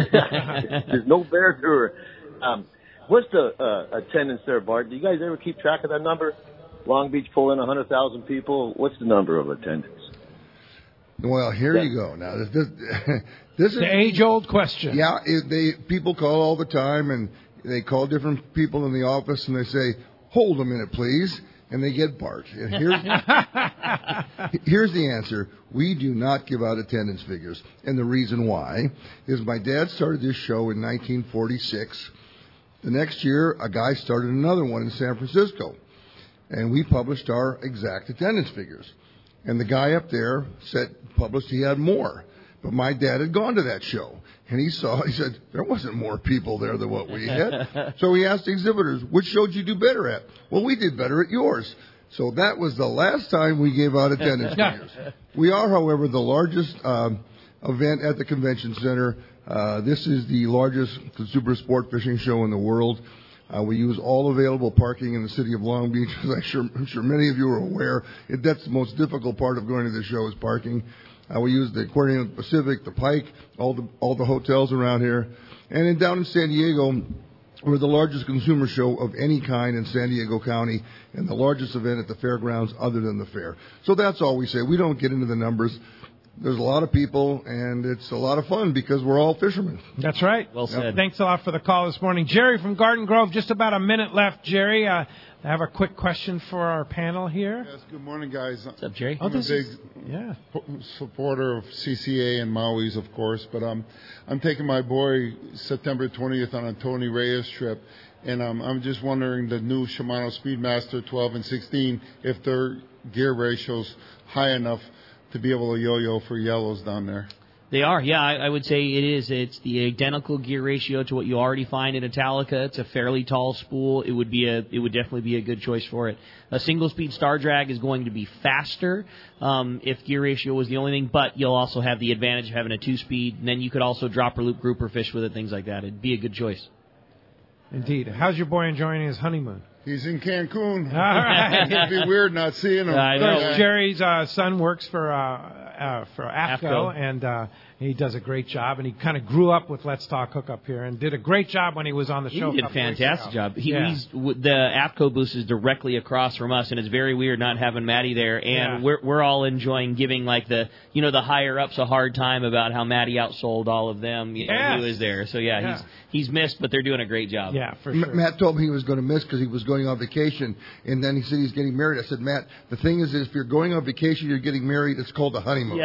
There's no bear tour. Um, what's the uh, attendance there, Bart? Do you guys ever keep track of that number? Long Beach pulling one hundred thousand people. What's the number of attendance? Well, here you go. Now, this, this, this is the age-old question. Yeah, it, they people call all the time, and they call different people in the office, and they say, "Hold a minute, please," and they get Bart. And here's, here's the answer: we do not give out attendance figures, and the reason why is my dad started this show in nineteen forty-six. The next year, a guy started another one in San Francisco, and we published our exact attendance figures. And the guy up there said, published he had more. But my dad had gone to that show. And he saw, he said, there wasn't more people there than what we had. So he asked the exhibitors, which show did you do better at? Well, we did better at yours. So that was the last time we gave out attendance figures. We are, however, the largest um, event at the convention center. Uh, this is the largest consumer sport fishing show in the world. Uh, we use all available parking in the city of Long Beach, as I'm sure, I'm sure many of you are aware. It, that's the most difficult part of going to the show is parking. Uh, we use the Aquarium Pacific, the Pike, all the all the hotels around here. And in, down in San Diego, we're the largest consumer show of any kind in San Diego County and the largest event at the fairgrounds other than the fair. So that's all we say. We don't get into the numbers. There's a lot of people, and it's a lot of fun because we're all fishermen. That's right. Well said. Yep. Thanks a lot for the call this morning. Jerry from Garden Grove, just about a minute left. Jerry, uh, I have a quick question for our panel here. Yes, good morning, guys. What's up, Jerry? I'm oh, a big is, yeah. supporter of C C A and Maui's, of course, but um, I'm taking my boy September twentieth on a Tony Reyes trip, and um, I'm just wondering the new Shimano Speedmaster twelve and sixteen, if their gear ratio's high enough to be able to yo-yo for yellows down there. They are, yeah, I, I would say it is. It's the identical gear ratio to what you already find in Italica. It's a fairly tall spool. It would be a, it would definitely be a good choice for it. A single-speed Star Drag is going to be faster um, if gear ratio was the only thing, but you'll also have the advantage of having a two-speed, and then you could also dropper loop grouper fish with it, things like that. It'd be a good choice. Indeed. How's your boy enjoying his honeymoon? He's in Cancun. All right. It'd be weird not seeing him. I know. Jerry's uh, son works for uh, uh, for AFCO, AFCO. and uh, he does a great job. And he kind of grew up with Let's Talk Hookup here, and did a great job when he was on the He show. did a couple weeks fantastic ago. job. He, Yeah. he's, w- the AFCO booth is directly across from us, and it's very weird not having Maddie there. And Yeah. we're we're all enjoying giving like the you know the higher ups a hard time about how Maddie outsold all of them. You know, Yes. he was there, so yeah, Yeah. he's he's missed, but they're doing a great job. Yeah, for M- sure. Matt told me he was going to miss because he was going on vacation, and then he said he's getting married. I said, Matt, the thing is, is if you're going on vacation, you're getting married. It's called a honeymoon.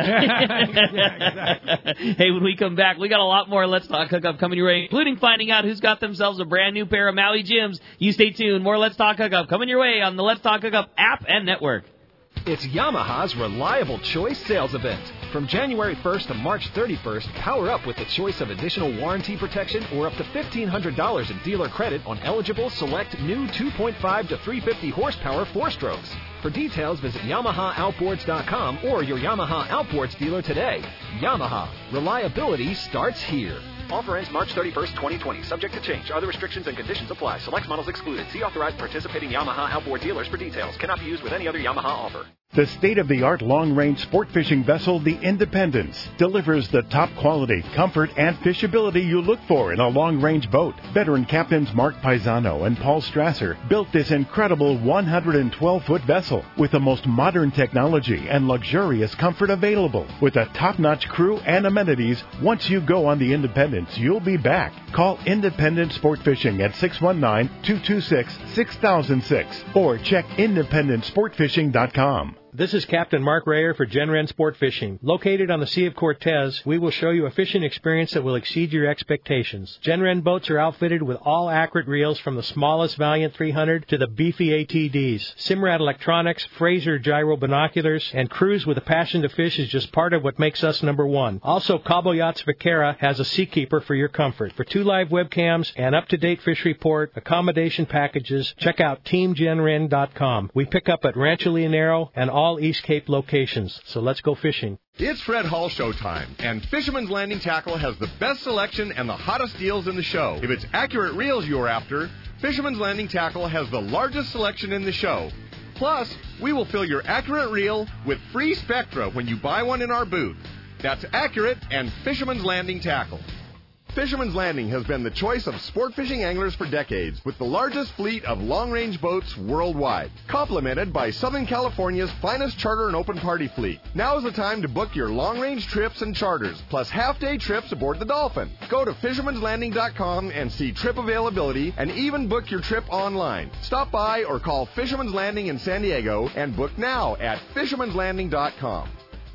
Hey, when we come back, we got a lot more Let's Talk Hookup coming your way, including finding out who's got themselves a brand new pair of Maui Gyms. You stay tuned. More Let's Talk Hookup coming your way on the Let's Talk Hookup app and network. It's Yamaha's Reliable Choice sales event. From January first to March thirty-first, power up with the choice of additional warranty protection or up to fifteen hundred dollars in dealer credit on eligible select new two point five to three fifty horsepower four-strokes. For details, visit Yamaha Outboards dot com or your Yamaha Outboards dealer today. Yamaha. Reliability starts here. Offer ends March thirty-first, twenty twenty. Subject to change. Other restrictions and conditions apply. Select models excluded. See authorized participating Yamaha outboard dealers for details. Cannot be used with any other Yamaha offer. The state-of-the-art long-range sport fishing vessel, the Independence, delivers the top quality, comfort, and fishability you look for in a long-range boat. Veteran captains Mark Paisano and Paul Strasser built this incredible one hundred twelve foot vessel with the most modern technology and luxurious comfort available. With a top-notch crew and amenities, once you go on the Independence, you'll be back. Call Independence Sport Fishing at six one nine, two two six, six thousand six or check independence sport fishing dot com. This is Captain Mark Rayer for Genren Sport Fishing. Located on the Sea of Cortez, we will show you a fishing experience that will exceed your expectations. Genren boats are outfitted with all accurate reels from the smallest Valiant three hundred to the beefy A T Ds. Simrad electronics, Fraser gyro binoculars, and crews with a passion to fish is just part of what makes us number one. Also, Cabo Yachts Vaquera has a Seakeeper for your comfort. For two live webcams, an up-to-date fish report, accommodation packages, check out team genren dot com. We pick up at Rancho Leonero and all East Cape locations. So let's go fishing. It's Fred Hall showtime, and Fisherman's Landing Tackle has the best selection and the hottest deals in the show. If it's accurate reels you're after, Fisherman's Landing Tackle has the largest selection in the show. Plus, we will fill your accurate reel with free Spectra when you buy one in our booth. That's accurate and Fisherman's Landing Tackle. Fisherman's Landing has been the choice of sport fishing anglers for decades, with the largest fleet of long-range boats worldwide, complemented by Southern California's finest charter and open party fleet. Now is the time to book your long-range trips and charters, plus half-day trips aboard the Dolphin. Go to fishermans landing dot com and see trip availability, and even book your trip online. Stop by or call Fisherman's Landing in San Diego and book now at fishermans landing dot com.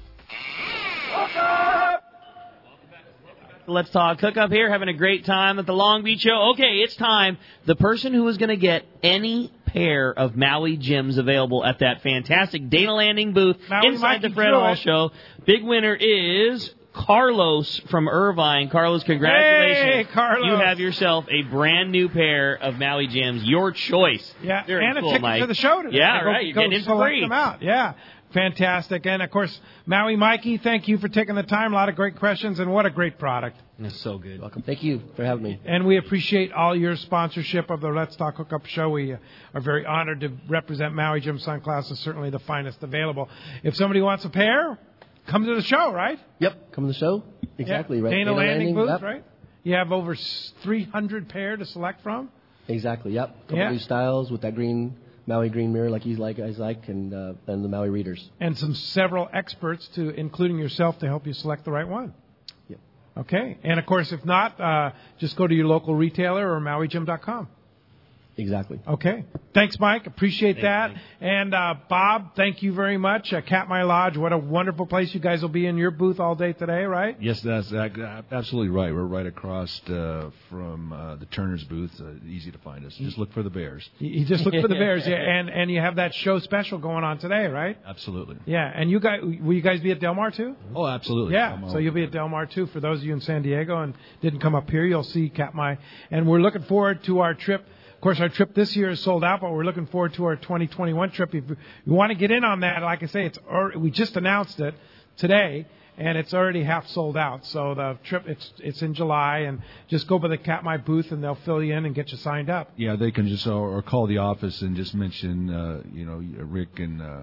Let's Talk Hookup here, having a great time at the Long Beach Show. Okay, it's time. The person who is going to get any pair of Maui Gyms available at that fantastic Dana Landing booth Maui inside Mikey the Fred Jewel. Hall Show. Big winner is Carlos from Irvine. Carlos, congratulations. Hey, Carlos. You have yourself a brand new pair of Maui Gyms. Your choice. Yeah, Very and cool, a ticket Mike. to the show today. Yeah, Go- right. You're go getting in for select free. them out. Yeah, fantastic. And, of course, Maui Mikey, thank you for taking the time. A lot of great questions, and what a great product. It's so good. Welcome. Thank you for having me. And we appreciate all your sponsorship of the Let's Talk Hookup show. We uh, are very honored to represent Maui Gym Sunglasses, certainly the finest available. If somebody wants a pair, come to the show, right? Yep. Come to the show. Exactly. Yeah. Right. Dana, Landing, booth, yep. right? You have over three hundred pair to select from. Exactly. Yep. Couple Yeah. new styles with that green Maui green mirror, like he's like guys like, and uh, and the Maui readers. And some several experts, to including yourself, to help you select the right one. Yep. Okay. And, of course, if not, uh, just go to your local retailer or maui gym dot com. Exactly. Okay. Thanks, Mike. Appreciate that. And, uh, Bob, thank you very much. Uh, Katmai Lodge, what a wonderful place. You guys will be in your booth all day today, right? Yes, that's ac- absolutely right. We're right across uh, from uh, the Turner's booth. Uh, easy to find us. Just look for the Bears. You you just look for the Bears, yeah, and and you have that show special going on today, right? Absolutely. Yeah, and you guys, will you guys be at Del Mar too? Oh, absolutely. Yeah, I'm so all- you'll be at Del Mar too. For those of you in San Diego and didn't come up here, you'll see Katmai, and we're looking forward to our trip. Of course, our trip this year is sold out, but we're looking forward to our twenty twenty-one trip. If you want to get in on that, like I say, it's already, we just announced it today, and it's already half sold out. So the trip, it's it's in July, and just go by the Katmai booth, and they'll fill you in and get you signed up. Yeah, they can just or, or call the office and just mention, uh, you know, Rick and uh,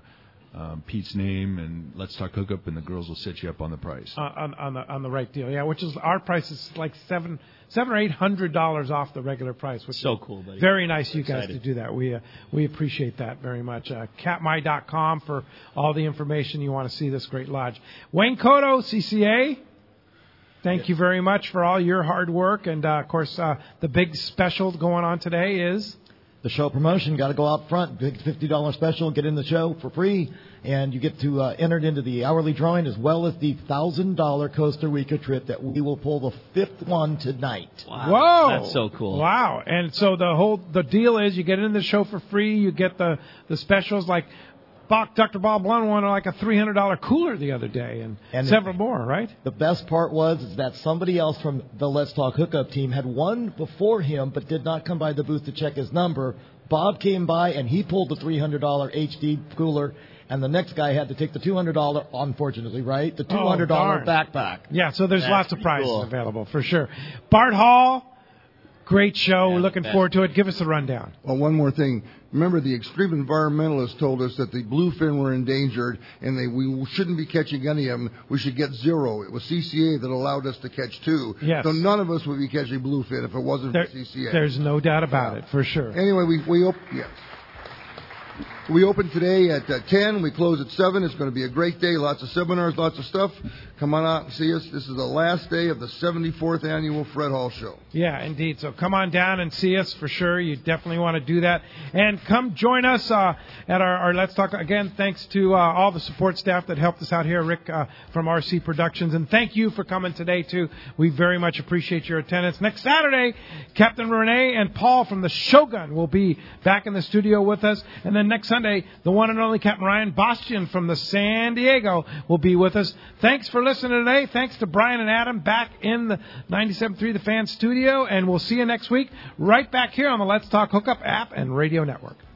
um, Pete's name and Let's Talk Hookup, and the girls will set you up on the price. Uh, on, on the on the right deal, yeah. Which is our price is like seven seven or eight hundred dollars off the regular price. Which so is cool, buddy. Very nice, you guys, Excited. to do that. We uh, we appreciate that very much. Uh, Katmai dot com for all the information you want to see this great lodge. Wayne Cotto, C C A. Thank yes. you very much for all your hard work, and uh, of course, uh, the big special going on today is the show promotion. Got to go out front. Big fifty dollars special. Get in the show for free, and you get to uh, enter into the hourly drawing as well as the one thousand dollars Costa Rica trip that we will pull the fifth one tonight. Wow. Whoa. That's so cool. Wow. And so the whole the deal is you get in the show for free. You get the, the specials like Bob, Doctor Bob Lund won like a three hundred dollars cooler the other day and, and several more, right? The best part was is that somebody else from the Let's Talk Hookup team had won before him but did not come by the booth to check his number. Bob came by and he pulled the three hundred dollars H D cooler, and the next guy had to take the two hundred dollars, unfortunately, right? The two hundred dollars oh, backpack. Yeah, so there's That's lots of prizes cool. available for sure. Bart Hall, great show. Yeah, Looking best. forward to it. Give us a rundown. Well, one more thing. Remember, the extreme environmentalists told us that the bluefin were endangered and they we shouldn't be catching any of them. We should get zero. It was C C A that allowed us to catch two. Yes. So none of us would be catching bluefin if it wasn't There, for C C A. There's no doubt about Yeah. it, for sure. Anyway, we we op- yes. We open today at uh, ten. We close at seven. It's going to be a great day. Lots of seminars, lots of stuff. Come on out and see us. This is the last day of the seventy-fourth annual Fred Hall Show. Yeah, indeed. So come on down and see us for sure. You definitely want to do that. And come join us uh, at our, our Let's Talk. Again, thanks to uh, all the support staff that helped us out here, Rick uh, from R C Productions. And thank you for coming today, too. We very much appreciate your attendance. Next Saturday, Captain Renee and Paul from the Shogun will be back in the studio with us. And then next Sunday, the one and only Captain Ryan Bastian from the San Diego will be with us. Thanks for listening today. Thanks to Brian and Adam back in the ninety-seven point three The Fan studio. And we'll see you next week right back here on the Let's Talk Hookup app and radio network.